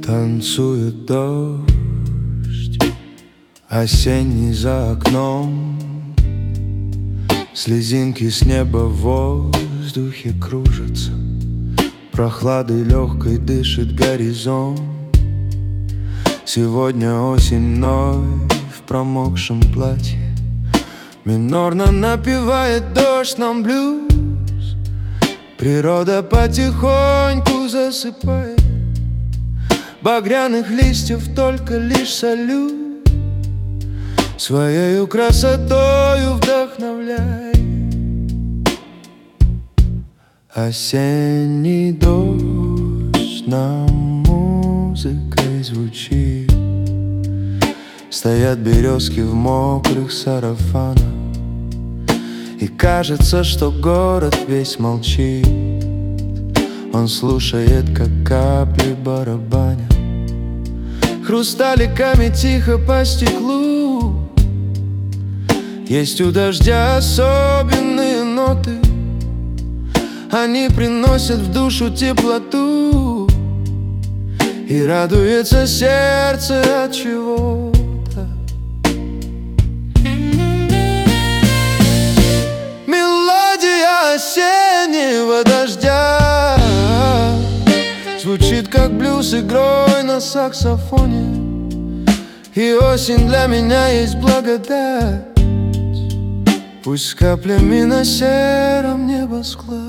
Танцует дождь осенний за окном, слезинки с неба в воздухе кружатся, прохладой легкой дышит горизонт. Сегодня осень вновь в промокшем платье минорно напевает дождь нам блюз. Природа потихоньку засыпает, багряных листьев только лишь салют, своею красотою вдохновляет. Осенний дождь нам музыкой звучит, стоят березки в мокрых сарафанах, и кажется, что город весь молчит. Он слушает, как капли барабанят хрусталиками тихо по стеклу. Есть у дождя особенные ноты, они приносят в душу теплоту, и радуется сердце от чего-то. Мелодия осеннего дождя звучит как блюз игрой на саксофоне, и осень для меня есть благодать, пусть с каплями на сером небосклоне.